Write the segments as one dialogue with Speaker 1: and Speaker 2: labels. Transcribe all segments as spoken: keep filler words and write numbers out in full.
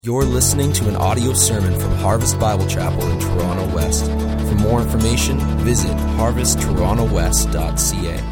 Speaker 1: You're listening to an audio sermon from Harvest Bible Chapel in Toronto West. For more information, visit harvest toronto west dot c a.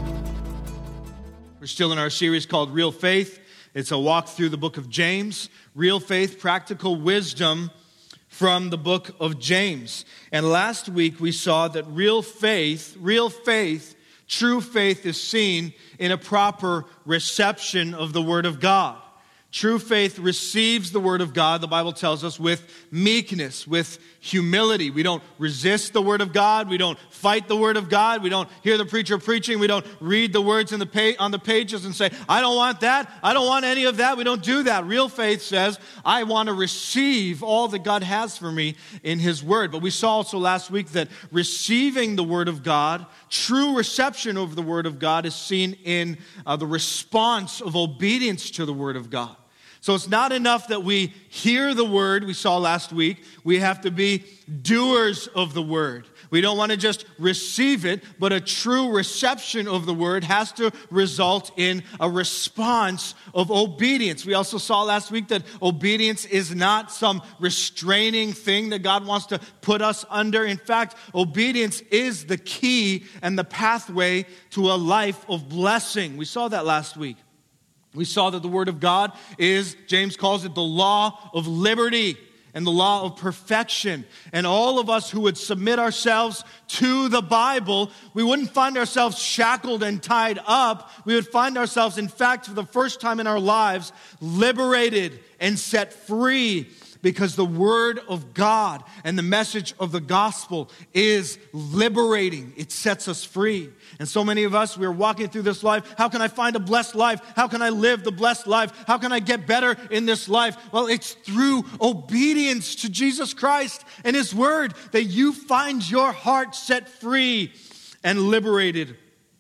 Speaker 2: We're still in our series called Real Faith. It's a walk through the book of James. Real faith, practical wisdom from the book of James. And last week we saw that real faith, real faith, true faith is seen in a proper reception of the Word of God. True faith receives the Word of God, the Bible tells us, with meekness, with humility. We don't resist the Word of God. We don't fight the Word of God. We don't hear the preacher preaching. We don't read the words in the pa- on the pages and say, I don't want that. I don't want any of that. We don't do that. Real faith says, I want to receive all that God has for me in His Word. But we saw also last week that receiving the Word of God, true reception of the Word of God is seen in uh, the response of obedience to the Word of God. So it's not enough that we hear the Word, we saw last week. We have to be doers of the Word. We don't want to just receive it, but a true reception of the Word has to result in a response of obedience. We also saw last week that obedience is not some restraining thing that God wants to put us under. In fact, obedience is the key and the pathway to a life of blessing. We saw that last week. We saw that the Word of God is, James calls it, the law of liberty and the law of perfection. And all of us who would submit ourselves to the Bible, we wouldn't find ourselves shackled and tied up. We would find ourselves, in fact, for the first time in our lives, liberated and set free, because the Word of God and the message of the gospel is liberating. It sets us free. And so many of us, we're walking through this life. How can I find a blessed life? How can I live the blessed life? How can I get better in this life? Well, it's through obedience to Jesus Christ and His Word that you find your heart set free and liberated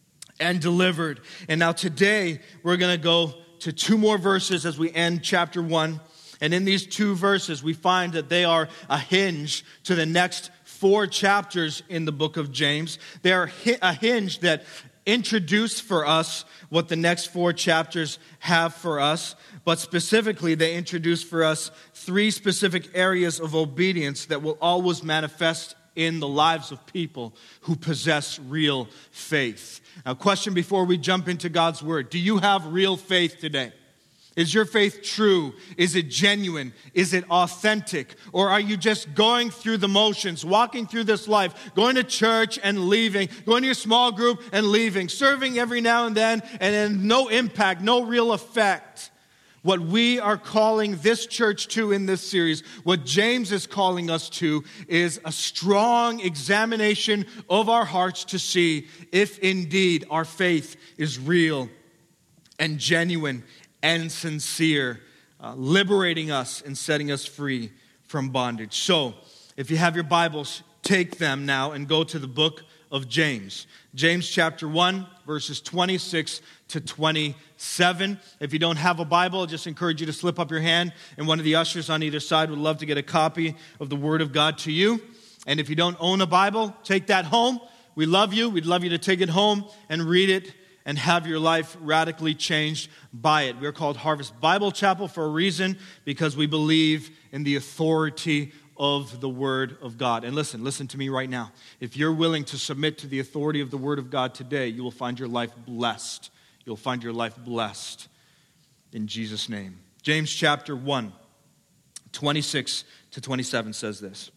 Speaker 2: and delivered. And now today, we're going to go to two more verses as we end chapter one. And in these two verses, we find that they are a hinge to the next four chapters in the book of James. They are a hinge that introduce for us what the next four chapters have for us. But specifically, they introduce for us three specific areas of obedience that will always manifest in the lives of people who possess real faith. Now, question before we jump into God's Word. Do you have real faith today? Is your faith true? Is it genuine? Is it authentic? Or are you just going through the motions, walking through this life, going to church and leaving, going to your small group and leaving, serving every now and then, and then no impact, no real effect? What we are calling this church to in this series, what James is calling us to, is a strong examination of our hearts to see if indeed our faith is real and genuine and sincere, uh, liberating us and setting us free from bondage. So, if you have your Bibles, take them now and go to the book of James. James chapter one, verses twenty-six to twenty-seven. If you don't have a Bible, I just encourage you to slip up your hand, and one of the ushers on either side would love to get a copy of the Word of God to you. And if you don't own a Bible, take that home. We love you. We'd love you to take it home and read it and have your life radically changed by it. We're called Harvest Bible Chapel for a reason, because we believe in the authority of the Word of God. And listen, listen to me right now. If you're willing to submit to the authority of the Word of God today, you will find your life blessed. You'll find your life blessed in Jesus' name. James chapter one, twenty-six to twenty-seven says this.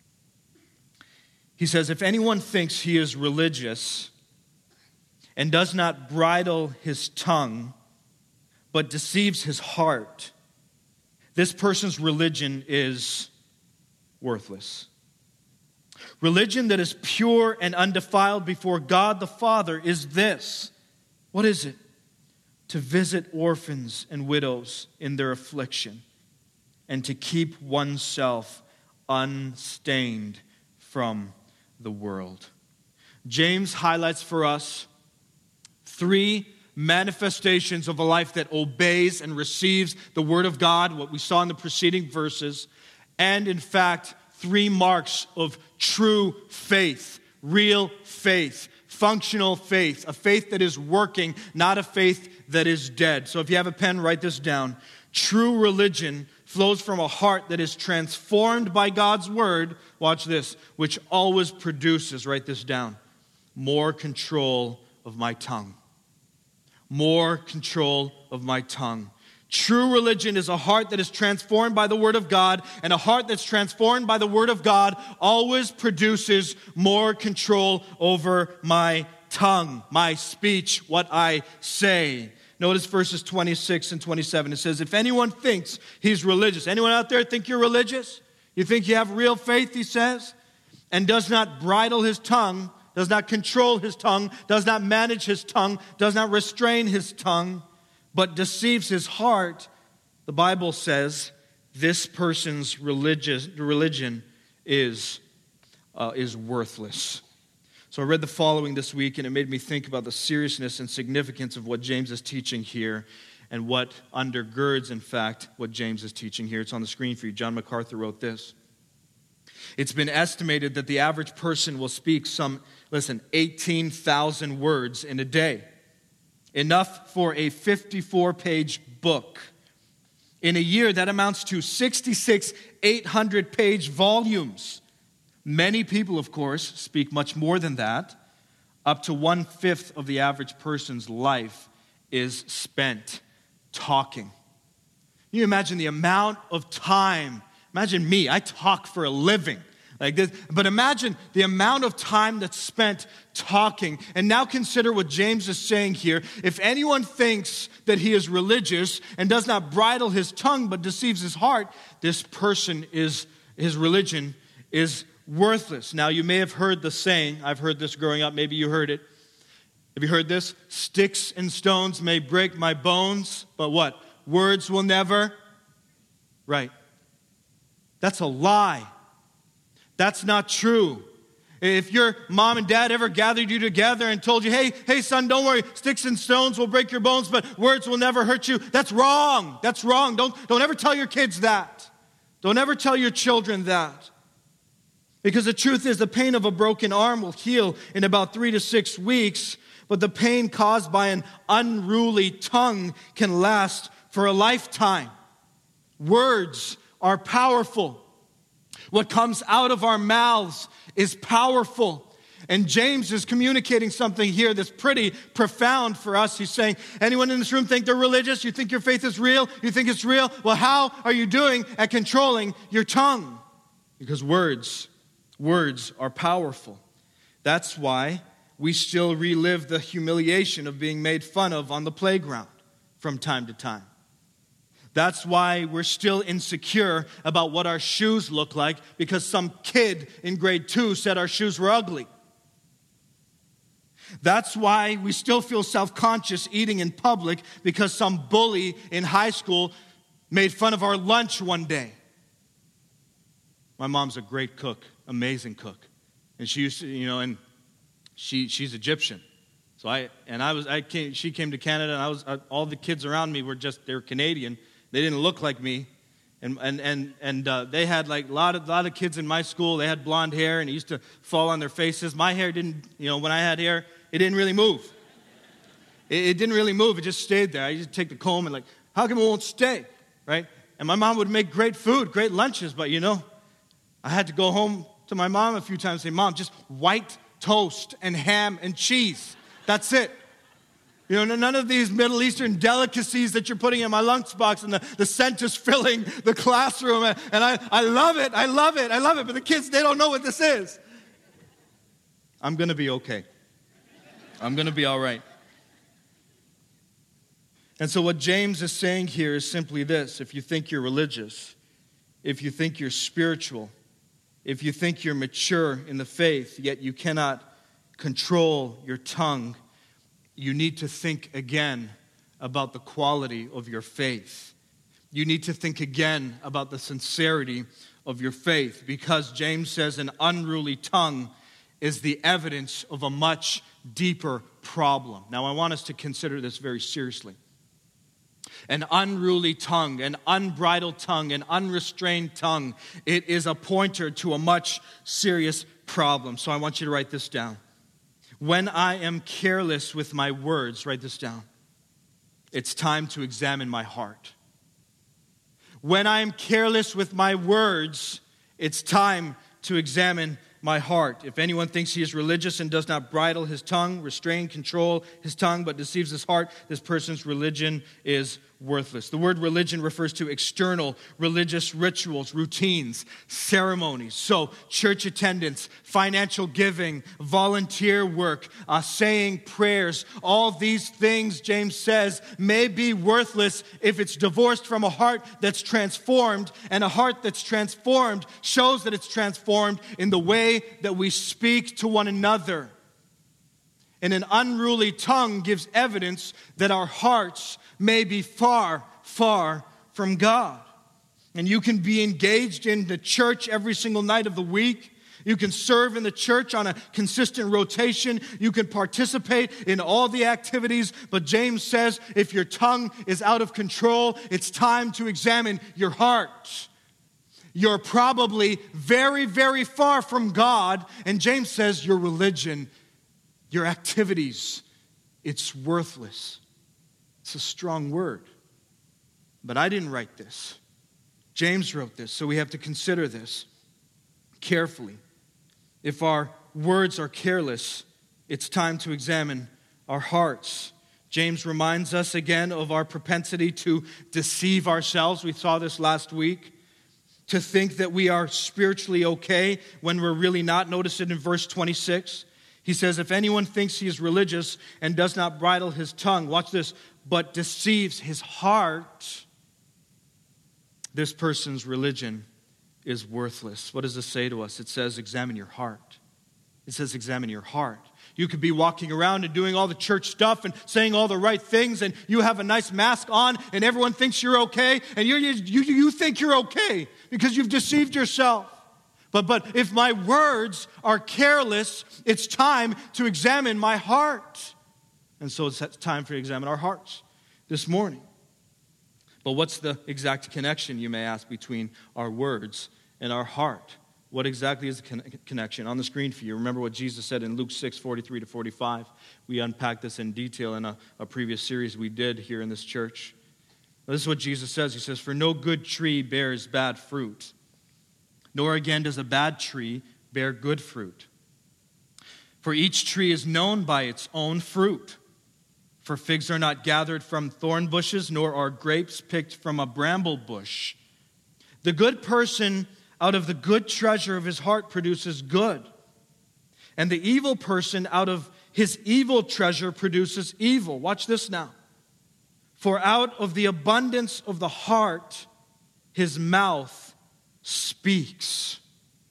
Speaker 2: He says, if anyone thinks he is religious and does not bridle his tongue, but deceives his heart, this person's religion is worthless. Religion that is pure and undefiled before God the Father is this. What is it? To visit orphans and widows in their affliction, and to keep oneself unstained from the world. James highlights for us three manifestations of a life that obeys and receives the Word of God, what we saw in the preceding verses, and in fact, three marks of true faith, real faith, functional faith, a faith that is working, not a faith that is dead. So if you have a pen, write this down. True religion flows from a heart that is transformed by God's word, watch this, which always produces, write this down, more control of my tongue. More control of my tongue. True religion is a heart that is transformed by the word of God, and a heart that's transformed by the word of God always produces more control over my tongue, my speech, what I say. Notice verses twenty-six and twenty-seven. It says, if anyone thinks he's religious, anyone out there think you're religious? You think you have real faith, he says, and does not bridle his tongue, does not control his tongue, does not manage his tongue, does not restrain his tongue, but deceives his heart, the Bible says this person's religious religion is, uh, is worthless. So I read the following this week, and it made me think about the seriousness and significance of what James is teaching here and what undergirds, in fact, what James is teaching here. It's on the screen for you. John MacArthur wrote this. It's been estimated that the average person will speak some, listen, eighteen thousand words in a day. Enough for a fifty-four page book. In a year, that amounts to sixty-six eight hundred page volumes. Many people, of course, speak much more than that. Up to one-fifth of the average person's life is spent talking. Can you imagine the amount of time? Imagine me, I talk for a living like this. But imagine the amount of time that's spent talking. And now consider what James is saying here. If anyone thinks that he is religious and does not bridle his tongue but deceives his heart, this person is, his religion is worthless. Now, you may have heard the saying, I've heard this growing up, maybe you heard it. Have you heard this? Sticks and stones may break my bones, but what? Words will never? Right. That's a lie. That's not true. If your mom and dad ever gathered you together and told you, hey, hey son, don't worry, sticks and stones will break your bones, but words will never hurt you, that's wrong. That's wrong. Don't, don't ever tell your kids that. Don't ever tell your children that. Because the truth is, the pain of a broken arm will heal in about three to six weeks, but the pain caused by an unruly tongue can last for a lifetime. Words are powerful. What comes out of our mouths is powerful. And James is communicating something here that's pretty profound for us. He's saying, anyone in this room think they're religious? You think your faith is real? You think it's real? Well, how are you doing at controlling your tongue? Because words Words are powerful. That's why we still relive the humiliation of being made fun of on the playground from time to time. That's why we're still insecure about what our shoes look like because some kid in grade two said our shoes were ugly. That's why we still feel self-conscious eating in public because some bully in high school made fun of our lunch one day. My mom's a great cook. Amazing cook, and she used to, you know, and she she's Egyptian, so I and I was I came. She came to Canada, and I was I, all the kids around me were just they were Canadian. They didn't look like me, and and and and uh, they had like a lot of lot of kids in my school. They had blonde hair, and it used to fall on their faces. My hair didn't, you know, when I had hair, it didn't really move. It, it didn't really move. It just stayed there. I used to take the comb and like, how come it won't stay, right? And my mom would make great food, great lunches, but you know, I had to go home to my mom a few times and say, Mom, just white toast and ham and cheese. That's it. You know, none of these Middle Eastern delicacies that you're putting in my lunchbox and the, the scent is filling the classroom. And I, I love it. I love it. I love it. But the kids, they don't know what this is. I'm going to be okay. I'm going to be all right. And so what James is saying here is simply this. If you think you're religious, if you think you're spiritual, if you think you're mature in the faith, yet you cannot control your tongue, you need to think again about the quality of your faith. You need to think again about the sincerity of your faith, because James says an unruly tongue is the evidence of a much deeper problem. Now, I want us to consider this very seriously. An unruly tongue, an unbridled tongue, an unrestrained tongue, it is a pointer to a much serious problem. So I want you to write this down. When I am careless with my words, write this down. It's time to examine my heart. When I am careless with my words, it's time to examine my heart. If anyone thinks he is religious and does not bridle his tongue, restrain, control his tongue, but deceives his heart, this person's religion is worthless. The word religion refers to external religious rituals, routines, ceremonies. So church attendance, financial giving, volunteer work, uh, saying prayers, all these things, James says, may be worthless if it's divorced from a heart that's transformed, and a heart that's transformed shows that it's transformed in the way that we speak to one another. And an unruly tongue gives evidence that our hearts may be far, far from God. And you can be engaged in the church every single night of the week. You can serve in the church on a consistent rotation. You can participate in all the activities. But James says if your tongue is out of control, it's time to examine your heart. You're probably very, very far from God. And James says your religion, your activities, it's worthless. It's a strong word. But I didn't write this. James wrote this, so we have to consider this carefully. If our words are careless, it's time to examine our hearts. James reminds us again of our propensity to deceive ourselves. We saw this last week. To think that we are spiritually okay when we're really not. Notice it in verse twenty-six. He says, if anyone thinks he is religious and does not bridle his tongue, watch this, but deceives his heart, this person's religion is worthless. What does this say to us? It says, examine your heart. It says, examine your heart. You could be walking around and doing all the church stuff and saying all the right things, and you have a nice mask on, and everyone thinks you're okay, and you you you think you're okay because you've deceived yourself. But, but if my words are careless, it's time to examine my heart. And so it's time for to examine our hearts this morning. But what's the exact connection, you may ask, between our words and our heart? What exactly is the con- connection? On the screen for you, remember what Jesus said in Luke six, forty-three to forty-five. We unpacked this in detail in a, a previous series we did here in this church. Now, this is what Jesus says. He says, for no good tree bears bad fruit, nor again does a bad tree bear good fruit. For each tree is known by its own fruit. For figs are not gathered from thorn bushes, nor are grapes picked from a bramble bush. The good person out of the good treasure of his heart produces good, and the evil person out of his evil treasure produces evil. Watch this now. For out of the abundance of the heart, his mouth speaks.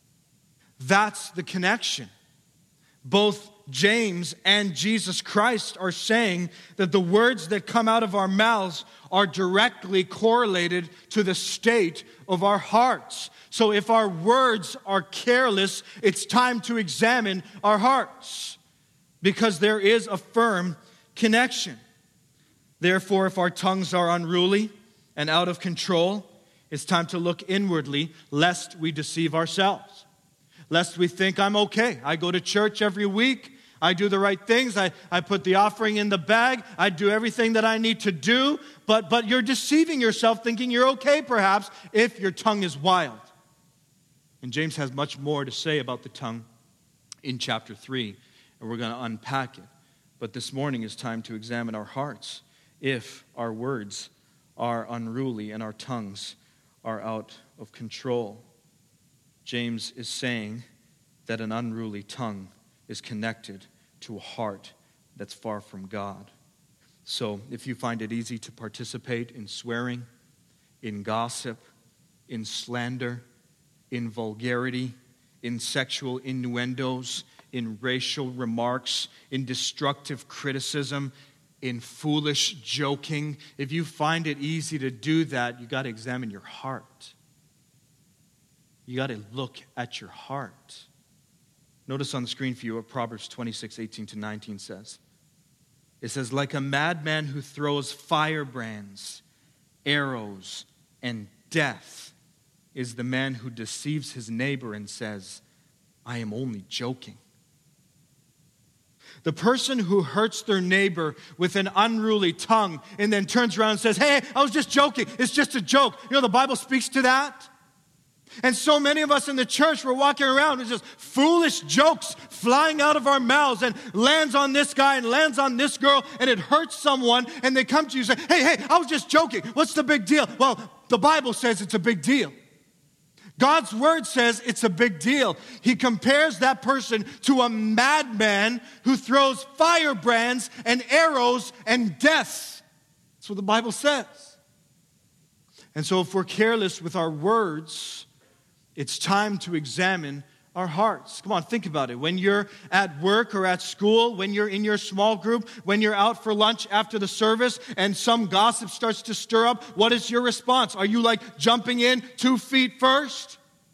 Speaker 2: That's the connection. Both James and Jesus Christ are saying that the words that come out of our mouths are directly correlated to the state of our hearts. So if our words are careless, it's time to examine our hearts, because there is a firm connection. Therefore, if our tongues are unruly and out of control, it's time to look inwardly, lest we deceive ourselves. Lest we think, I'm okay. I go to church every week. I do the right things. I, I put the offering in the bag. I do everything that I need to do. But, but you're deceiving yourself, thinking you're okay, perhaps, if your tongue is wild. And James has much more to say about the tongue in chapter three, and we're going to unpack it. But this morning is time to examine our hearts if our words are unruly and our tongues are out of control. James is saying that an unruly tongue is connected to a heart that's far from God. So if you find it easy to participate in swearing, in gossip, in slander, in vulgarity, in sexual innuendos, in racial remarks, in destructive criticism, in foolish joking, if you find it easy to do that, you got to examine your heart. You got to look at your heart. Notice on the screen for you what Proverbs twenty-six, eighteen to nineteen says. It says, like a madman who throws firebrands, arrows, and death is the man who deceives his neighbor and says, I am only joking. The person who hurts their neighbor with an unruly tongue and then turns around and says, hey, I was just joking. It's just a joke. You know, the Bible speaks to that. And so many of us in the church, we're walking around with just foolish jokes flying out of our mouths and lands on this guy and lands on this girl, and it hurts someone, and they come to you and say, hey, hey, I was just joking. What's the big deal? Well, the Bible says it's a big deal. God's word says it's a big deal. He compares that person to a madman who throws firebrands and arrows and death. That's what the Bible says. And so if we're careless with our words, it's time to examine our hearts. Come on, think about it. When you're at work or at school, when you're in your small group, when you're out for lunch after the service and some gossip starts to stir up, what is your response? Are you like jumping in two feet first?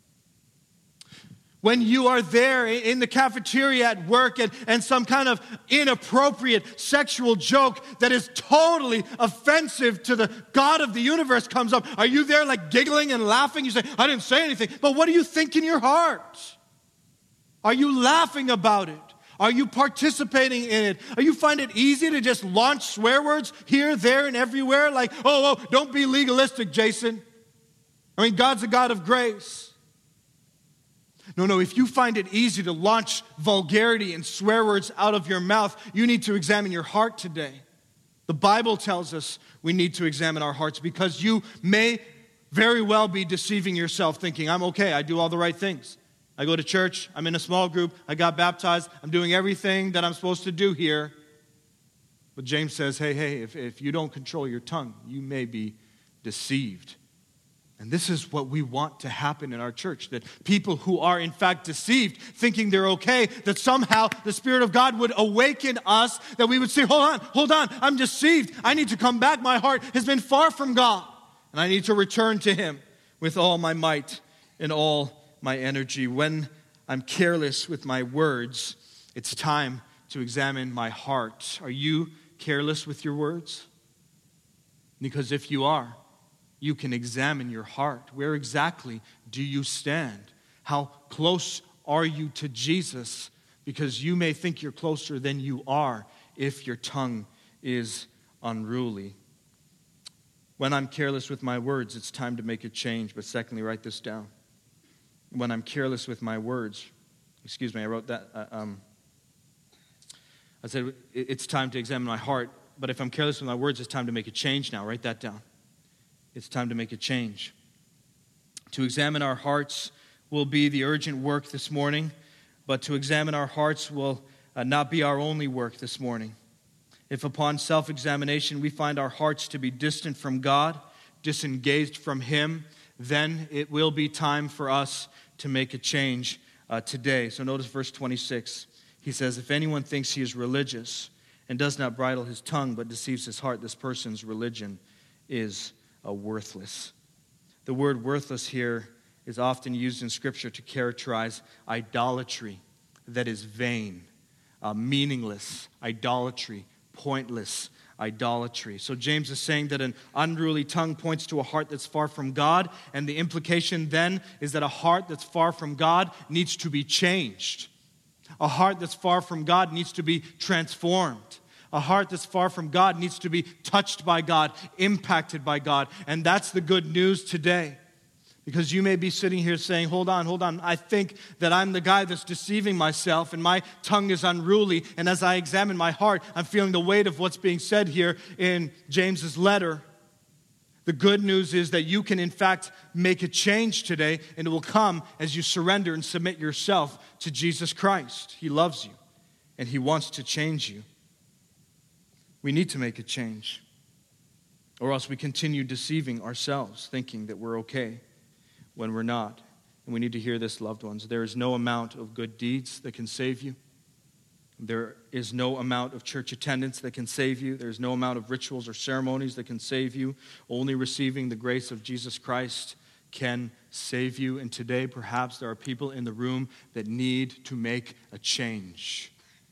Speaker 2: When you are there in the cafeteria at work and, and some kind of inappropriate sexual joke that is totally offensive to the God of the universe comes up, are you there like giggling and laughing? You say, I didn't say anything. But what do you think in your heart? Are you laughing about it? Are you participating in it? Are you find it easy to just launch swear words here, there, and everywhere? Like, oh, oh, don't be legalistic, Jason. I mean, God's a God of grace. No, no, if you find it easy to launch vulgarity and swear words out of your mouth, you need to examine your heart today. The Bible tells us we need to examine our hearts because you may very well be deceiving yourself thinking, I'm okay, I do all the right things. I go to church, I'm in a small group, I got baptized, I'm doing everything that I'm supposed to do here. But James says, hey, hey, if, if you don't control your tongue, you may be deceived. And this is what we want to happen in our church, that people who are in fact deceived, thinking they're okay, that somehow the Spirit of God would awaken us, that we would say, hold on, hold on, I'm deceived. I need to come back. My heart has been far from God, and I need to return to Him with all my might and all my energy. When I'm careless with my words, it's time to examine my heart. Are you careless with your words? Because if you are, you can examine your heart. Where exactly do you stand? How close are you to Jesus? Because you may think you're closer than you are if your tongue is unruly. When I'm careless with my words, it's time to make a change. But secondly, write this down. When I'm careless with my words, excuse me, I wrote that. Uh, um, I said it's time to examine my heart. But if I'm careless with my words, it's time to make a change now. Write that down. It's time to make a change. To examine our hearts will be the urgent work this morning, but to examine our hearts will uh, not be our only work this morning. If upon self-examination we find our hearts to be distant from God, disengaged from Him, then it will be time for us to make a change uh, today. So notice verse twenty-six. He says, if anyone thinks he is religious and does not bridle his tongue but deceives his heart, this person's religion is a worthless. The word worthless here is often used in Scripture to characterize idolatry that is vain, uh, meaningless idolatry, pointless idolatry. So James is saying that an unruly tongue points to a heart that's far from God, and the implication then is that a heart that's far from God needs to be changed. A heart that's far from God needs to be transformed. A heart that's far from God needs to be touched by God, impacted by God. And that's the good news today. Because you may be sitting here saying, hold on, hold on. I think that I'm the guy that's deceiving myself and my tongue is unruly. And as I examine my heart, I'm feeling the weight of what's being said here in James's letter. The good news is that you can in fact make a change today, and it will come as you surrender and submit yourself to Jesus Christ. He loves you and He wants to change you. We need to make a change, or else we continue deceiving ourselves, thinking that we're okay when we're not. And we need to hear this, loved ones. There is no amount of good deeds that can save you. There is no amount of church attendance that can save you. There's no amount of rituals or ceremonies that can save you. Only receiving the grace of Jesus Christ can save you. And today, perhaps there are people in the room that need to make a change.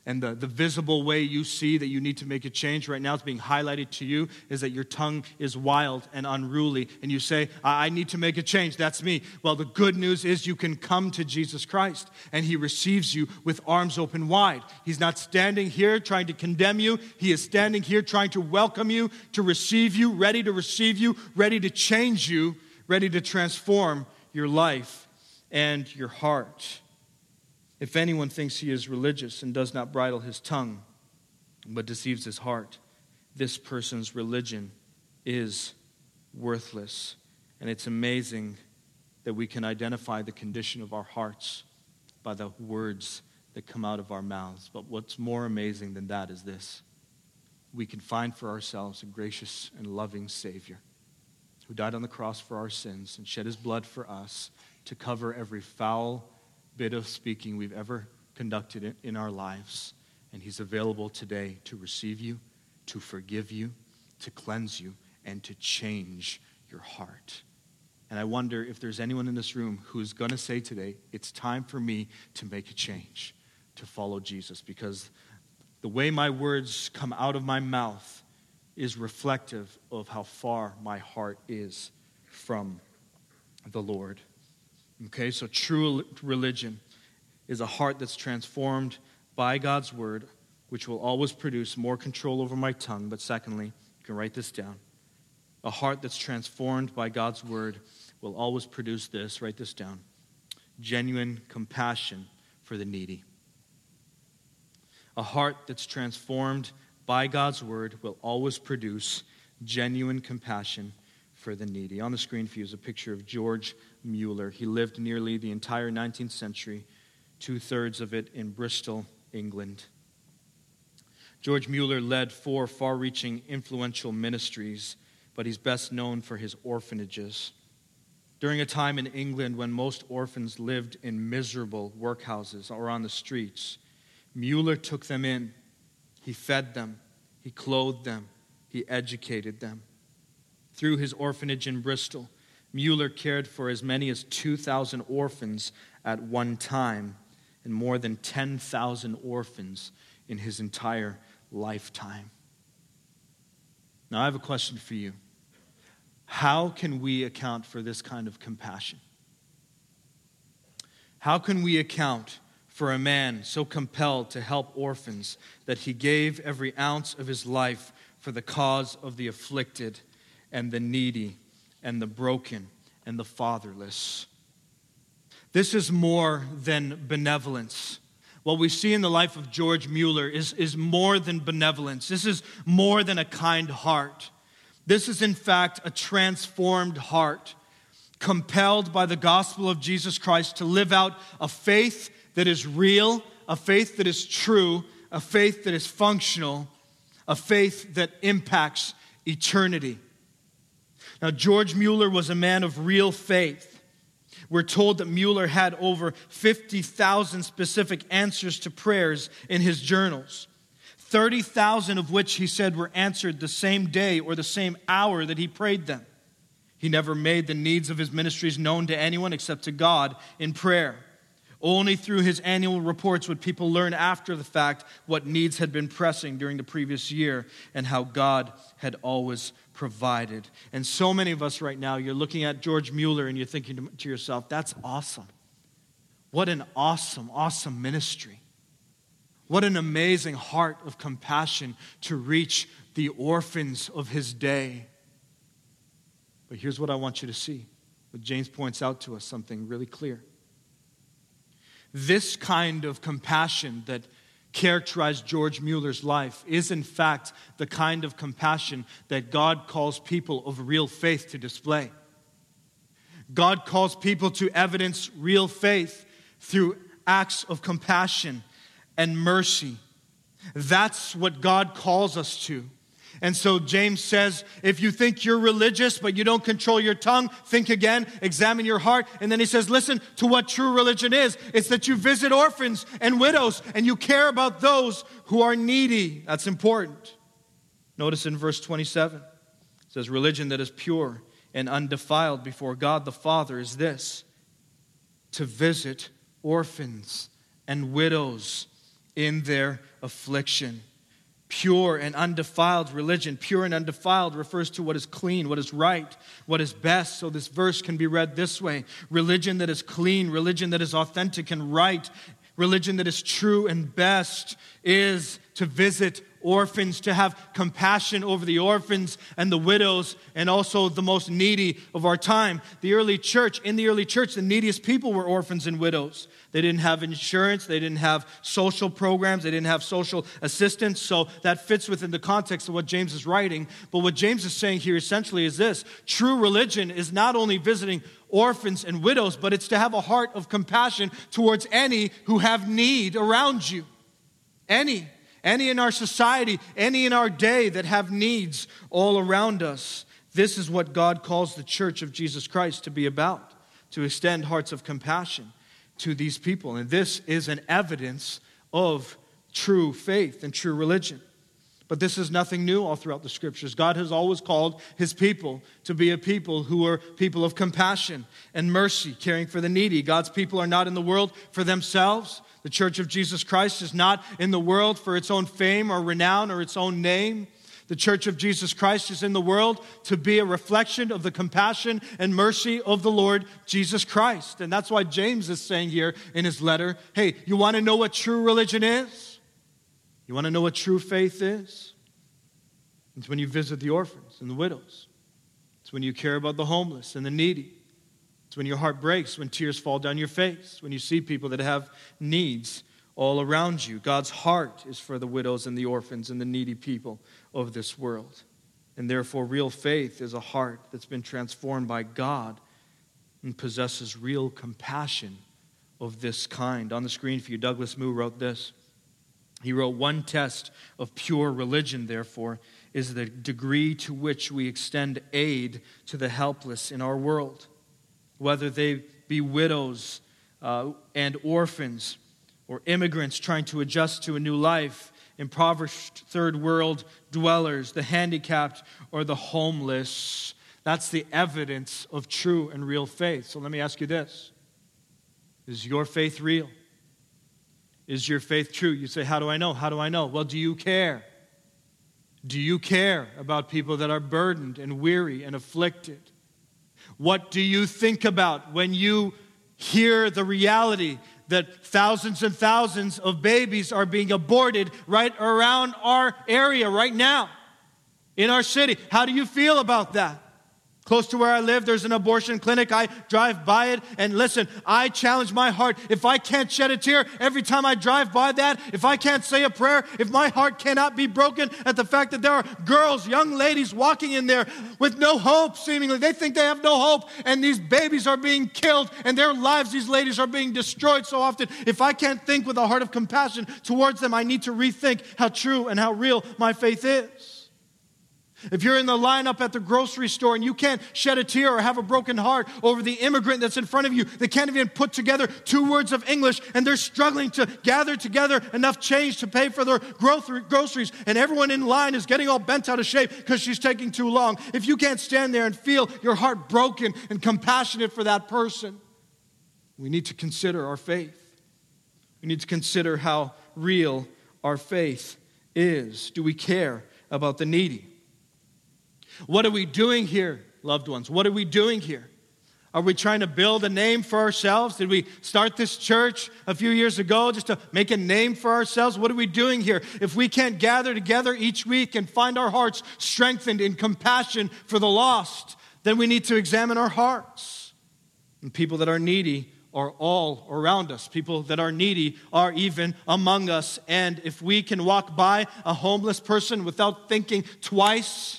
Speaker 2: And the, the visible way you see that you need to make a change right now, it's being highlighted to you, is that your tongue is wild and unruly. And you say, I, I need to make a change. That's me. Well, the good news is you can come to Jesus Christ, and he receives you with arms open wide. He's not standing here trying to condemn you. He is standing here trying to welcome you, to receive you, ready to receive you, ready to change you, ready to transform your life and your heart. If anyone thinks he is religious and does not bridle his tongue, but deceives his heart, this person's religion is worthless. And it's amazing that we can identify the condition of our hearts by the words that come out of our mouths. But what's more amazing than that is this: we can find for ourselves a gracious and loving Savior who died on the cross for our sins and shed his blood for us to cover every foul bit of speaking we've ever conducted in our lives. And he's available today to receive you, to forgive you, to cleanse you, and to change your heart. And I wonder if there's anyone in this room who's going to say today, it's time for me to make a change, to follow Jesus, because the way my words come out of my mouth is reflective of how far my heart is from the Lord. Okay, so true religion is a heart that's transformed by God's word, which will always produce more control over my tongue. But secondly, you can write this down. A heart that's transformed by God's word will always produce this, write this down: genuine compassion for the needy. A heart that's transformed by God's word will always produce genuine compassion for the needy. On the screen for you is a picture of George Mueller. He lived nearly the entire nineteenth century, two-thirds of it in Bristol, England. George Mueller led four far-reaching, influential ministries, but he's best known for his orphanages. During a time in England when most orphans lived in miserable workhouses or on the streets, Mueller took them in. He fed them. He clothed them. He educated them. Through his orphanage in Bristol, Mueller cared for as many as two thousand orphans at one time, and more than ten thousand orphans in his entire lifetime. Now, I have a question for you. How can we account for this kind of compassion? How can we account for a man so compelled to help orphans that he gave every ounce of his life for the cause of the afflicted and the needy and the broken and the fatherless? This is more than benevolence. What we see in the life of George Mueller is, is more than benevolence. This is more than a kind heart. This is, in fact, a transformed heart, compelled by the gospel of Jesus Christ to live out a faith that is real, a faith that is true, a faith that is functional, a faith that impacts eternity. Now, George Mueller was a man of real faith. We're told that Mueller had over fifty thousand specific answers to prayers in his journals, thirty thousand of which he said were answered the same day or the same hour that he prayed them. He never made the needs of his ministries known to anyone except to God in prayer. Only through his annual reports would people learn after the fact what needs had been pressing during the previous year and how God had always provided. And so many of us right now, you're looking at George Mueller and you're thinking to yourself, that's awesome. What an awesome, awesome ministry. What an amazing heart of compassion to reach the orphans of his day. But here's what I want you to see. But James points out to us something really clear. This kind of compassion that characterized George Mueller's life is in fact the kind of compassion that God calls people of real faith to display. God calls people to evidence real faith through acts of compassion and mercy. That's what God calls us to. And so James says, if you think you're religious but you don't control your tongue, think again, examine your heart. And then he says, listen to what true religion is. It's that you visit orphans and widows and you care about those who are needy. That's important. Notice in verse twenty-seven, it says, religion that is pure and undefiled before God the Father is this: to visit orphans and widows in their affliction. Pure and undefiled religion. Pure and undefiled refers to what is clean, what is right, what is best. So this verse can be read this way. Religion that is clean, religion that is authentic and right, religion that is true and best is to visit orphans, to have compassion over the orphans and the widows and also the most needy of our time. The early church, in the early church, the neediest people were orphans and widows. They didn't have insurance, they didn't have social programs, they didn't have social assistance, so that fits within the context of what James is writing. But what James is saying here essentially is this: true religion is not only visiting orphans and widows, but it's to have a heart of compassion towards any who have need around you. Any. Any in our society, any in our day that have needs all around us. This is what God calls the church of Jesus Christ to be about, to extend hearts of compassion to these people. And this is an evidence of true faith and true religion. But this is nothing new all throughout the Scriptures. God has always called His people to be a people who are people of compassion and mercy, caring for the needy. God's people are not in the world for themselves. The Church of Jesus Christ is not in the world for its own fame or renown or its own name. The Church of Jesus Christ is in the world to be a reflection of the compassion and mercy of the Lord Jesus Christ. And that's why James is saying here in his letter, hey, you want to know what true religion is? You want to know what true faith is? It's when you visit the orphans and the widows. It's when you care about the homeless and the needy. It's when your heart breaks, when tears fall down your face, when you see people that have needs all around you. God's heart is for the widows and the orphans and the needy people of this world. And therefore, real faith is a heart that's been transformed by God and possesses real compassion of this kind. On the screen for you, Douglas Moo wrote this. He wrote, one test of pure religion, therefore, is the degree to which we extend aid to the helpless in our world, whether they be widows uh, and orphans or immigrants trying to adjust to a new life, impoverished third world dwellers, the handicapped, or the homeless. That's the evidence of true and real faith. So let me ask you this. Is your faith real? Is your faith true? You say, how do I know? How do I know? Well, do you care? Do you care about people that are burdened and weary and afflicted? What do you think about when you hear the reality that thousands and thousands of babies are being aborted right around our area right now in our city? How do you feel about that? Close to where I live, there's an abortion clinic. I drive by it, and listen, I challenge my heart. If I can't shed a tear every time I drive by that, if I can't say a prayer, if my heart cannot be broken at the fact that there are girls, young ladies walking in there with no hope, seemingly. They think they have no hope, and these babies are being killed, and their lives, these ladies, are being destroyed so often. If I can't think with a heart of compassion towards them, I need to rethink how true and how real my faith is. If you're in the lineup at the grocery store and you can't shed a tear or have a broken heart over the immigrant that's in front of you, they can't even put together two words of English, and they're struggling to gather together enough change to pay for their groceries, and everyone in line is getting all bent out of shape because she's taking too long. If you can't stand there and feel your heart broken and compassionate for that person, we need to consider our faith. We need to consider how real our faith is. Do we care about the needy? What are we doing here, loved ones? What are we doing here? Are we trying to build a name for ourselves? Did we start this church a few years ago just to make a name for ourselves? What are we doing here? If we can't gather together each week and find our hearts strengthened in compassion for the lost, then we need to examine our hearts. And people that are needy are all around us. People that are needy are even among us. And if we can walk by a homeless person without thinking twice,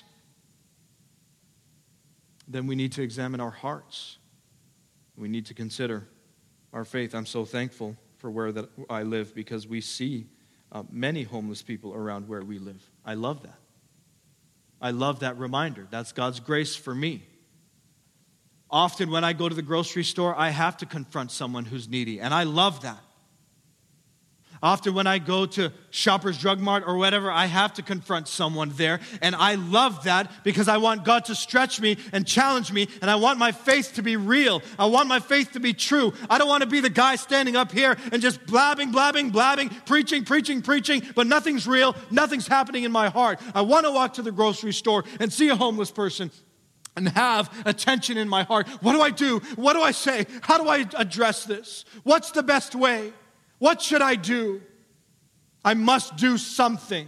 Speaker 2: then we need to examine our hearts. We need to consider our faith. I'm so thankful for where that I live because we see uh, many homeless people around where we live. I love that. I love that reminder. That's God's grace for me. Often when I go to the grocery store, I have to confront someone who's needy, and I love that. Often when I go to Shoppers Drug Mart or whatever, I have to confront someone there. And I love that because I want God to stretch me and challenge me. And I want my faith to be real. I want my faith to be true. I don't want to be the guy standing up here and just blabbing, blabbing, blabbing, preaching, preaching, preaching, but nothing's real. Nothing's happening in my heart. I want to walk to the grocery store and see a homeless person and have attention in my heart. What do I do? What do I say? How do I address this? What's the best way? What should I do? I must do something.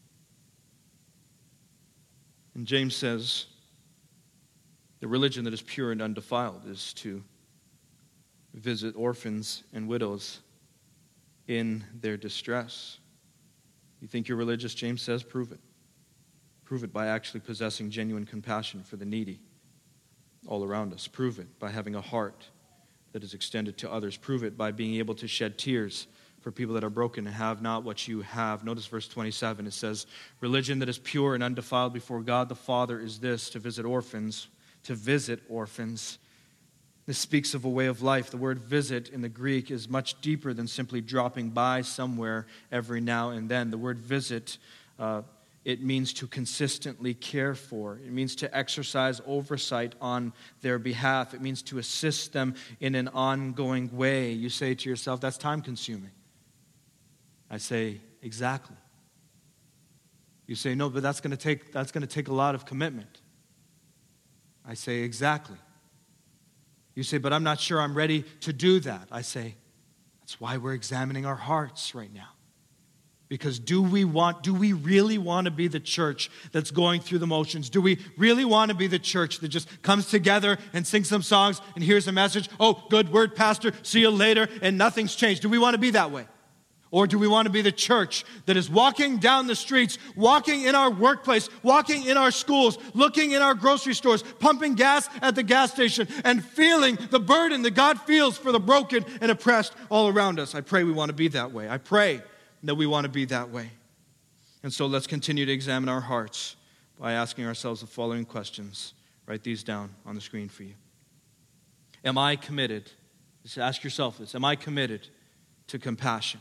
Speaker 2: And James says, the religion that is pure and undefiled is to visit orphans and widows in their distress. You think you're religious, James says? Prove it. Prove it by actually possessing genuine compassion for the needy all around us. Prove it by having a heart that is extended to others. Prove it by being able to shed tears for people that are broken and have not what you have. Notice verse twenty-seven. It says, religion that is pure and undefiled before God the Father is this, to visit orphans, to visit orphans. This speaks of a way of life. The word visit in the Greek is much deeper than simply dropping by somewhere every now and then. The word visit, uh, it means to consistently care for. It means to exercise oversight on their behalf. It means to assist them in an ongoing way. You say to yourself, that's time-consuming. I say, exactly. You say, no, but that's going to take that's going to take a lot of commitment. I say, exactly. You say, but I'm not sure I'm ready to do that. I say, that's why we're examining our hearts right now. Because do we want, do we really want to be the church that's going through the motions? Do we really want to be the church that just comes together and sings some songs and hears a message? Oh, good word, pastor, see you later, and nothing's changed. Do we want to be that way? Or do we want to be the church that is walking down the streets, walking in our workplace, walking in our schools, looking in our grocery stores, pumping gas at the gas station, and feeling the burden that God feels for the broken and oppressed all around us? I pray we want to be that way. I pray that we want to be that way. And so let's continue to examine our hearts by asking ourselves the following questions. Write these down on the screen for you. Am I committed? Just ask yourself this. Am I committed to compassion?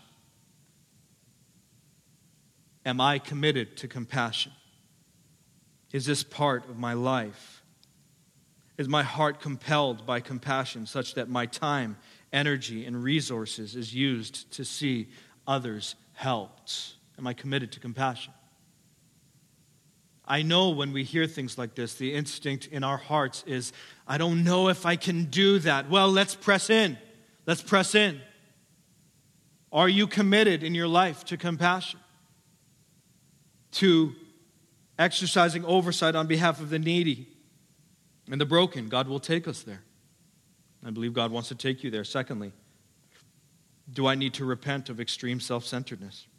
Speaker 2: Am I committed to compassion? Is this part of my life? Is my heart compelled by compassion such that my time, energy, and resources is used to see others helped? Am I committed to compassion? I know when we hear things like this, the instinct in our hearts is, I don't know if I can do that. Well, let's press in. Let's press in. Are you committed in your life to compassion? To exercising oversight on behalf of the needy and the broken? God will take us there. I believe God wants to take you there. Secondly, do I need to repent of extreme self-centeredness?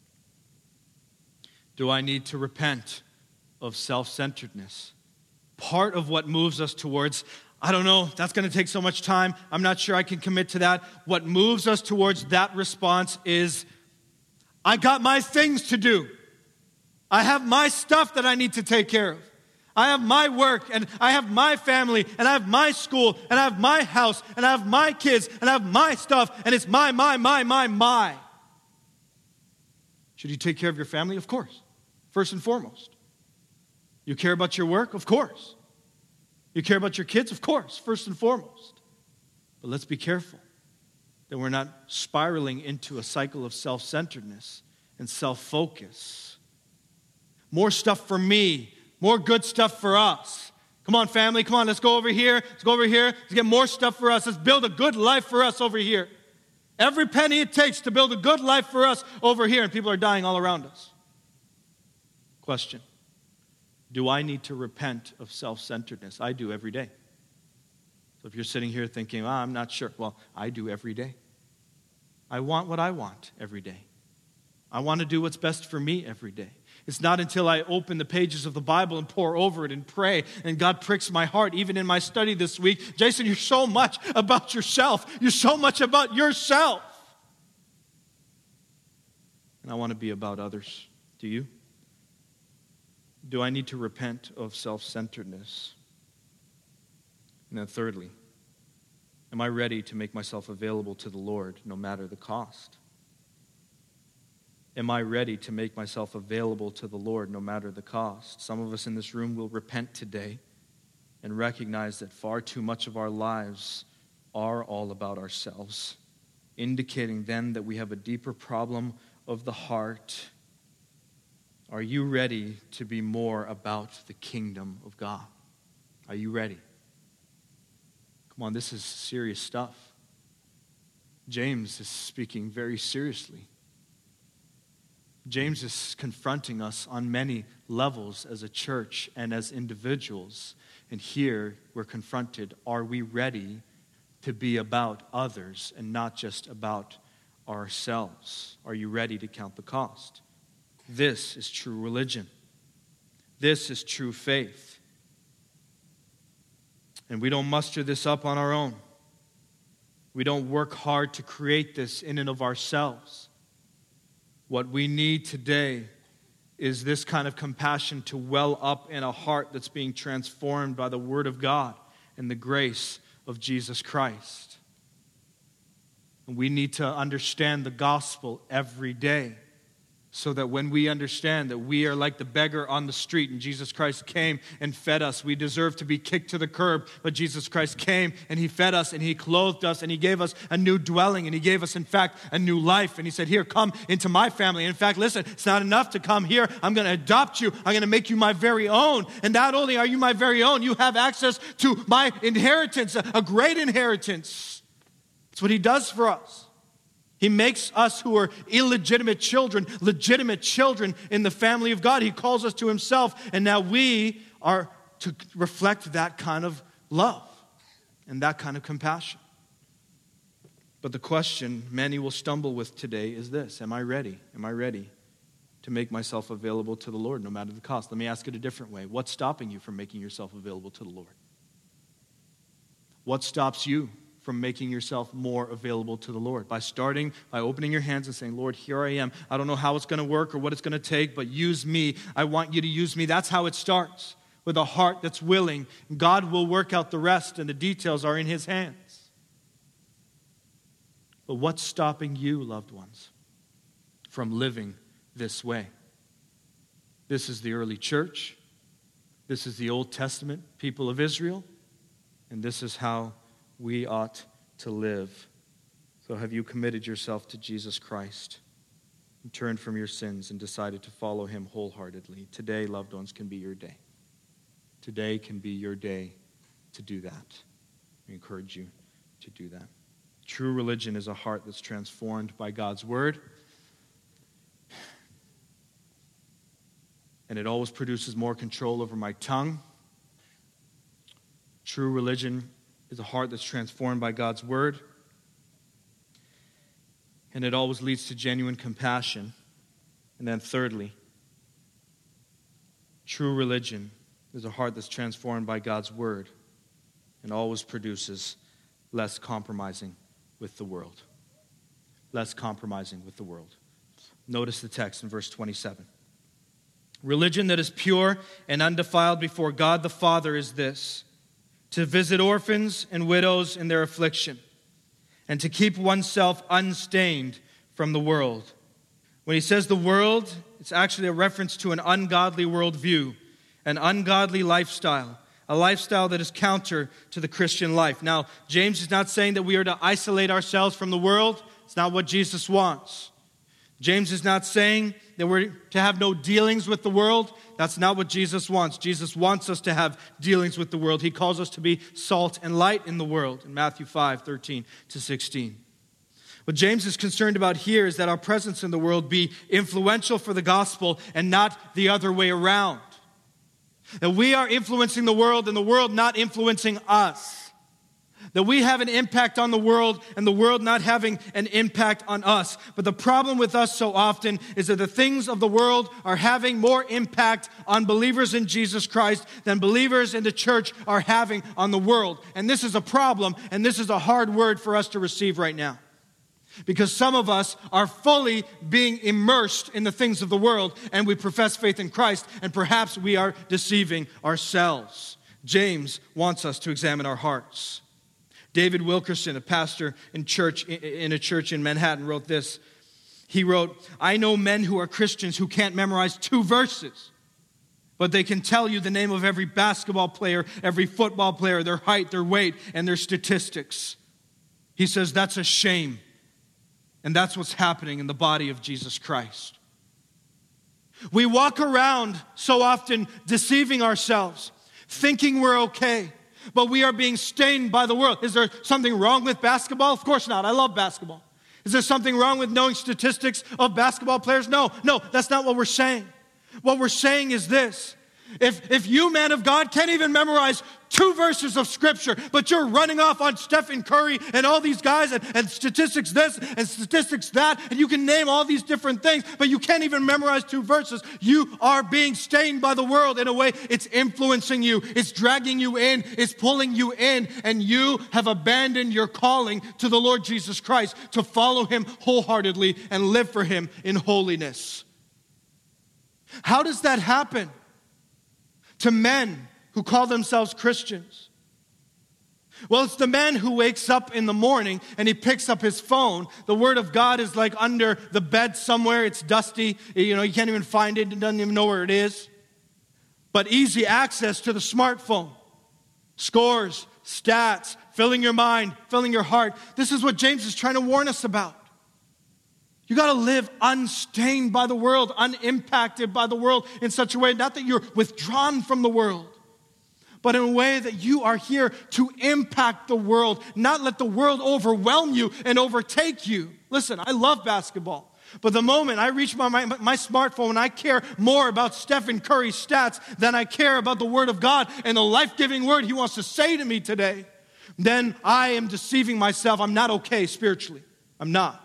Speaker 2: Do I need to repent of self-centeredness? Part of what moves us towards, I don't know, that's going to take so much time, I'm not sure I can commit to that. What moves us towards that response is, I got my things to do. I have my stuff that I need to take care of. I have my work, and I have my family, and I have my school, and I have my house, and I have my kids, and I have my stuff, and it's my, my, my, my, my. Should you take care of your family? Of course. First and foremost. You care about your work? Of course. You care about your kids? Of course. First and foremost. But let's be careful that we're not spiraling into a cycle of self-centeredness and self-focus. More stuff for me. More good stuff for us. Come on, family. Come on, let's go over here. Let's go over here. Let's get more stuff for us. Let's build a good life for us over here. Every penny it takes to build a good life for us over here, and people are dying all around us. Question. Do I need to repent of self-centeredness? I do every day. So if you're sitting here thinking, oh, I'm not sure. Well, I do every day. I want what I want every day. I want to do what's best for me every day. It's not until I open the pages of the Bible and pore over it and pray, and God pricks my heart, even in my study this week. Jason, you're so much about yourself. You're so much about yourself. And I want to be about others. Do you? Do I need to repent of self-centeredness? And then thirdly, am I ready to make myself available to the Lord no matter the cost? Am I ready to make myself available to the Lord no matter the cost? Some of us in this room will repent today and recognize that far too much of our lives are all about ourselves, indicating then that we have a deeper problem of the heart. Are you ready to be more about the kingdom of God? Are you ready? Come on, this is serious stuff. James is speaking very seriously. James is confronting us on many levels as a church and as individuals. And here we're confronted, are we ready to be about others and not just about ourselves? Are you ready to count the cost? This is true religion. This is true faith. And we don't muster this up on our own. We don't work hard to create this in and of ourselves. What we need today is this kind of compassion to well up in a heart that's being transformed by the Word of God and the grace of Jesus Christ. And we need to understand the gospel every day, so that when we understand that we are like the beggar on the street and Jesus Christ came and fed us, we deserve to be kicked to the curb, but Jesus Christ came and He fed us and He clothed us and He gave us a new dwelling and He gave us, in fact, a new life. And He said, here, come into my family. In fact, listen, it's not enough to come here. I'm going to adopt you. I'm going to make you my very own. And not only are you my very own, you have access to my inheritance, a great inheritance. That's what He does for us. He makes us who are illegitimate children, legitimate children in the family of God. He calls us to Himself, and now we are to reflect that kind of love and that kind of compassion. But the question many will stumble with today is this: am I ready? Am I ready to make myself available to the Lord no matter the cost? Let me ask it a different way. What's stopping you from making yourself available to the Lord? What stops you from making yourself more available to the Lord? By starting, by opening your hands and saying, Lord, here I am. I don't know how it's going to work or what it's going to take, but use me. I want you to use me. That's how it starts, with a heart that's willing. God will work out the rest, and the details are in His hands. But what's stopping you, loved ones, from living this way? This is the early church. This is the Old Testament people of Israel. And this is how we ought to live. So have you committed yourself to Jesus Christ and turned from your sins and decided to follow Him wholeheartedly? Today, loved ones, can be your day. Today can be your day to do that. We encourage you to do that. True religion is a heart that's transformed by God's Word. And it always produces more control over my tongue. True religion is a heart that's transformed by God's Word. And it always leads to genuine compassion. And then thirdly, true religion is a heart that's transformed by God's Word and always produces less compromising with the world. Less compromising with the world. Notice the text in verse twenty-seven. Religion that is pure and undefiled before God the Father is this: to visit orphans and widows in their affliction, and to keep oneself unstained from the world. When he says the world, it's actually a reference to an ungodly worldview, an ungodly lifestyle, a lifestyle that is counter to the Christian life. Now, James is not saying that we are to isolate ourselves from the world. It's not what Jesus wants. James is not saying that we're to have no dealings with the world. That's not what Jesus wants. Jesus wants us to have dealings with the world. He calls us to be salt and light in the world in Matthew five, thirteen to sixteen. What James is concerned about here is that our presence in the world be influential for the gospel and not the other way around. That we are influencing the world and the world not influencing us. That we have an impact on the world and the world not having an impact on us. But the problem with us so often is that the things of the world are having more impact on believers in Jesus Christ than believers in the church are having on the world. And this is a problem, and this is a hard word for us to receive right now. Because some of us are fully being immersed in the things of the world, and we profess faith in Christ, and perhaps we are deceiving ourselves. James wants us to examine our hearts. David Wilkerson, a pastor in church in a church in Manhattan, wrote this. He wrote, I know men who are Christians who can't memorize two verses, but they can tell you the name of every basketball player, every football player, their height, their weight, and their statistics. He says that's a shame. And that's what's happening in the body of Jesus Christ. We walk around so often deceiving ourselves, thinking we're okay, but we are being stained by the world. Is there something wrong with basketball? Of course not. I love basketball. Is there something wrong with knowing statistics of basketball players? No, no, that's not what we're saying. What we're saying is this. If, if you, man of God, can't even memorize two verses of Scripture, but you're running off on Stephen Curry and all these guys and, and statistics this and statistics that, and you can name all these different things, but you can't even memorize two verses, you are being stained by the world in a way. It's influencing you. It's dragging you in. It's pulling you in, and you have abandoned your calling to the Lord Jesus Christ to follow Him wholeheartedly and live for Him in holiness. How does that happen? To men who call themselves Christians. Well, it's the man who wakes up in the morning and he picks up his phone. The Word of God is like under the bed somewhere. It's dusty. You know, you can't even find it. It doesn't even know where it is. But easy access to the smartphone. Scores, stats, filling your mind, filling your heart. This is what James is trying to warn us about. You got to live unstained by the world, unimpacted by the world in such a way, not that you're withdrawn from the world, but in a way that you are here to impact the world, not let the world overwhelm you and overtake you. Listen, I love basketball, but the moment I reach my, my, my smartphone, I care more about Stephen Curry's stats than I care about the Word of God and the life-giving word He wants to say to me today, then I am deceiving myself. I'm not okay spiritually. I'm not.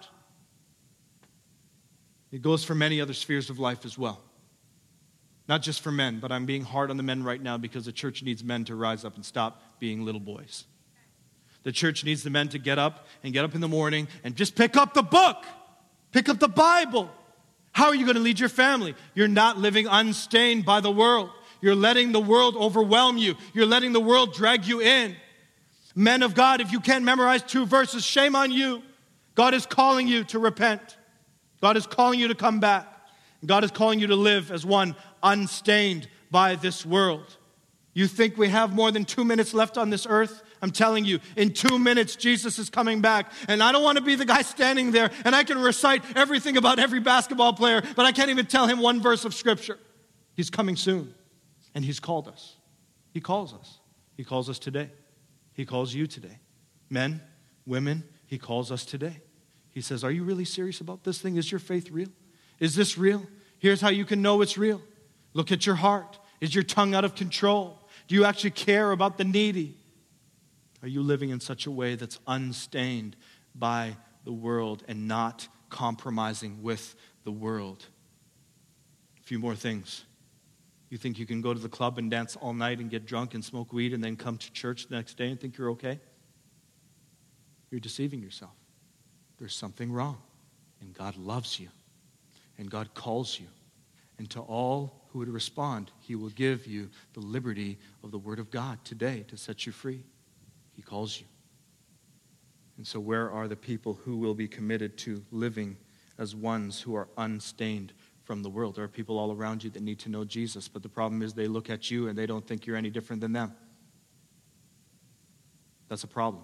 Speaker 2: It goes for many other spheres of life as well. Not just for men, but I'm being hard on the men right now because the church needs men to rise up and stop being little boys. The church needs the men to get up and get up in the morning and just pick up the book. Pick up the Bible. How are you going to lead your family? You're not living unstained by the world. You're letting the world overwhelm you. You're letting the world drag you in. Men of God, if you can't memorize two verses, shame on you. God is calling you to repent. God is calling you to come back. God is calling you to live as one unstained by this world. You think we have more than two minutes left on this earth? I'm telling you, in two minutes, Jesus is coming back. And I don't want to be the guy standing there, and I can recite everything about every basketball player, but I can't even tell him one verse of Scripture. He's coming soon, and He's called us. He calls us. He calls us today. He calls you today. Men, women, He calls us today. He says, are you really serious about this thing? Is your faith real? Is this real? Here's how you can know it's real. Look at your heart. Is your tongue out of control? Do you actually care about the needy? Are you living in such a way that's unstained by the world and not compromising with the world? A few more things. You think you can go to the club and dance all night and get drunk and smoke weed and then come to church the next day and think you're okay? You're deceiving yourself. There's something wrong, and God loves you, and God calls you, and to all who would respond, He will give you the liberty of the Word of God today to set you free. He calls you. And so where are the people who will be committed to living as ones who are unstained from the world? There are people all around you that need to know Jesus, but the problem is they look at you and they don't think you're any different than them. That's a problem.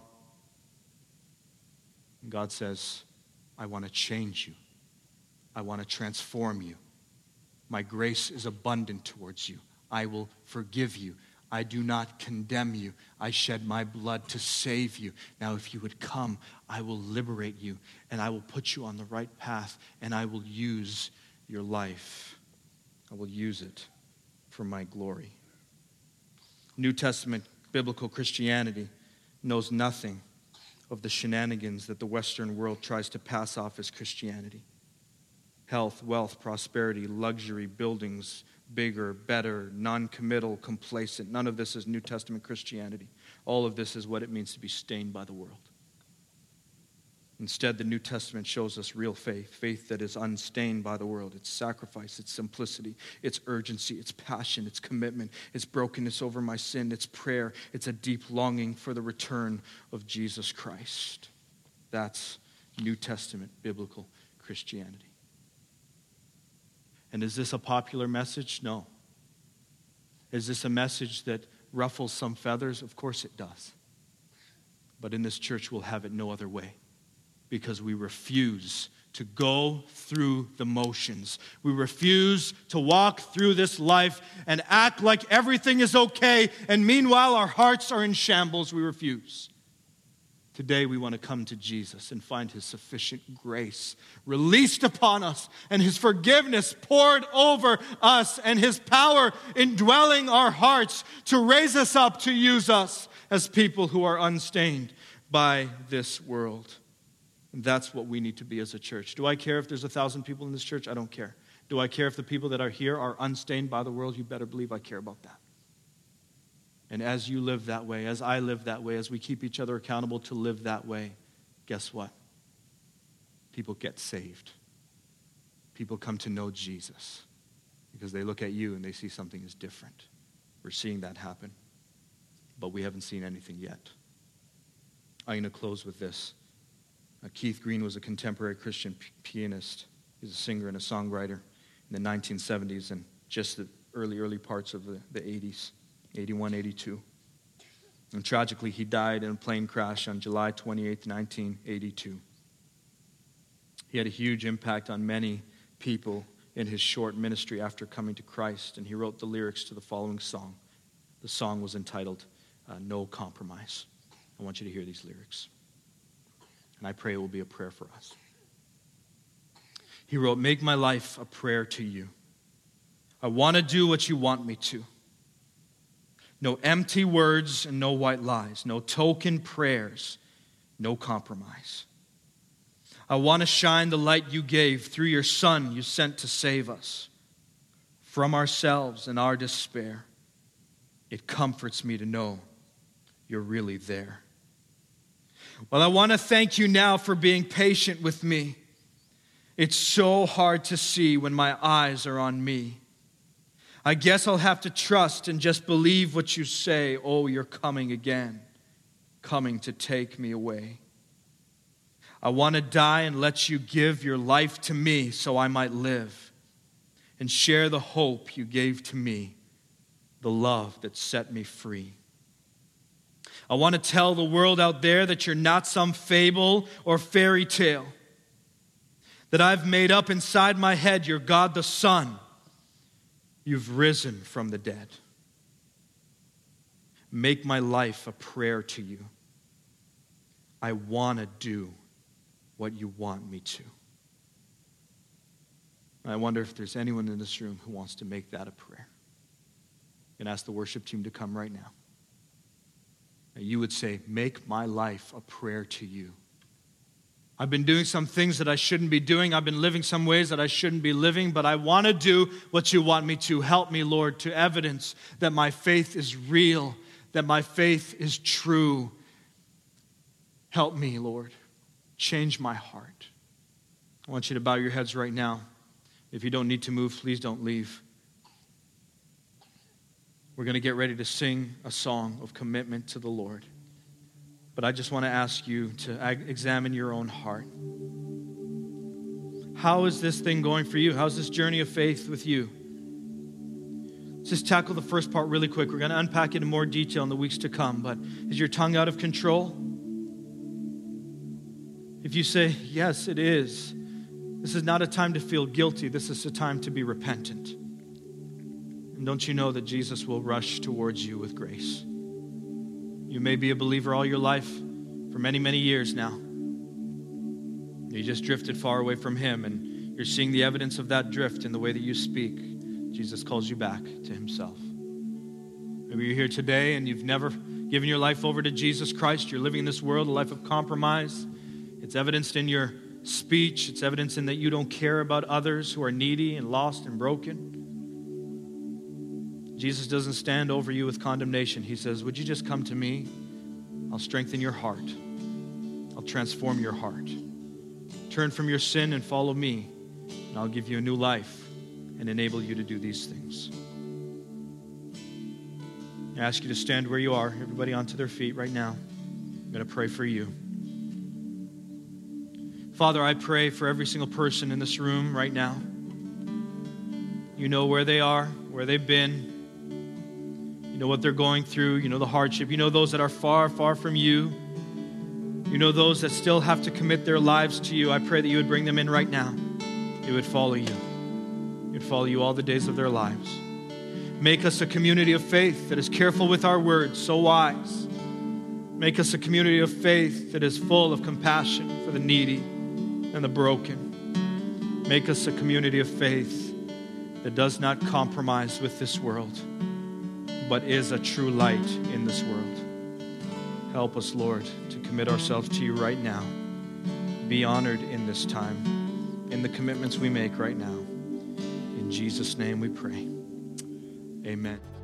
Speaker 2: And God says, I want to change you. I want to transform you. My grace is abundant towards you. I will forgive you. I do not condemn you. I shed my blood to save you. Now, if you would come, I will liberate you, and I will put you on the right path, and I will use your life. I will use it for my glory. New Testament biblical Christianity knows nothing of the shenanigans that the Western world tries to pass off as Christianity. Health, wealth, prosperity, luxury, buildings, bigger, better, non-committal, complacent. None of this is New Testament Christianity. All of this is what it means to be stained by the world. Instead, the New Testament shows us real faith, faith that is unstained by the world. It's sacrifice, it's simplicity, it's urgency, it's passion, it's commitment, it's brokenness over my sin, it's prayer, it's a deep longing for the return of Jesus Christ. That's New Testament biblical Christianity. And is this a popular message? No. Is this a message that ruffles some feathers? Of course it does. But in this church, we'll have it no other way, because we refuse to go through the motions. We refuse to walk through this life and act like everything is okay, and meanwhile our hearts are in shambles. We refuse. Today we want to come to Jesus and find His sufficient grace released upon us, and His forgiveness poured over us, and His power indwelling our hearts to raise us up, to use us as people who are unstained by this world. And that's what we need to be as a church. Do I care if there's a thousand people in this church? I don't care. Do I care if the people that are here are unstained by the world? You better believe I care about that. And as you live that way, as I live that way, as we keep each other accountable to live that way, guess what? People get saved. People come to know Jesus because they look at you and they see something is different. We're seeing that happen, but we haven't seen anything yet. I'm going to close with this. Uh, Keith Green was a contemporary Christian p- pianist. He's a singer and a songwriter in the nineteen seventies and just the early, early parts of the, the eighties, eighty-one, eighty-two. And tragically, he died in a plane crash on July twenty-eighth, nineteen eighty-two. He had a huge impact on many people in his short ministry after coming to Christ, and he wrote the lyrics to the following song. The song was entitled, uh, No Compromise. I want you to hear these lyrics. And I pray it will be a prayer for us. He wrote, "Make my life a prayer to you. I want to do what you want me to. No empty words and no white lies. No token prayers, no compromise. I want to shine the light you gave through your Son you sent to save us from ourselves and our despair. It comforts me to know you're really there. Well, I want to thank you now for being patient with me. It's so hard to see when my eyes are on me. I guess I'll have to trust and just believe what you say. Oh, you're coming again, coming to take me away. I want to die and let you give your life to me so I might live and share the hope you gave to me, the love that set me free. I want to tell the world out there that you're not some fable or fairy tale, that I've made up inside my head. You're God the Son. You've risen from the dead. Make my life a prayer to you. I want to do what you want me to." I wonder if there's anyone in this room who wants to make that a prayer. I'm going to ask the worship team to come right now. And you would say, "Make my life a prayer to you. I've been doing some things that I shouldn't be doing. I've been living some ways that I shouldn't be living, but I want to do what you want me to. Help me, Lord, to evidence that my faith is real, that my faith is true. Help me, Lord. Change my heart." I want you to bow your heads right now. If you don't need to move, please don't leave. We're going to get ready to sing a song of commitment to the Lord. But I just want to ask you to examine your own heart. How is this thing going for you? How's this journey of faith with you? Let's just tackle the first part really quick. We're going to unpack it in more detail in the weeks to come. But is your tongue out of control? If you say, "Yes, it is," this is not a time to feel guilty. This is a time to be repentant. And don't you know that Jesus will rush towards you with grace? You may be a believer all your life for many, many years now. You just drifted far away from Him, and you're seeing the evidence of that drift in the way that you speak. Jesus calls you back to Himself. Maybe you're here today and you've never given your life over to Jesus Christ. You're living in this world a life of compromise. It's evidenced in your speech. It's evidenced in that you don't care about others who are needy and lost and broken. Jesus doesn't stand over you with condemnation. He says, "Would you just come to me? I'll strengthen your heart. I'll transform your heart. Turn from your sin and follow me, and I'll give you a new life and enable you to do these things." I ask you to stand where you are, everybody onto their feet right now. I'm going to pray for you. Father, I pray for every single person in this room right now. You know where they are, where they've been. You know what they're going through. You know the hardship. You know those that are far, far from you. You know those that still have to commit their lives to you. I pray that you would bring them in right now. They would follow you. They would follow you all the days of their lives. Make us a community of faith that is careful with our words, so wise. Make us a community of faith that is full of compassion for the needy and the broken. Make us a community of faith that does not compromise with this world, but is a true light in this world. Help us, Lord, to commit ourselves to you right now. Be honored in this time, in the commitments we make right now. In Jesus' name we pray. Amen.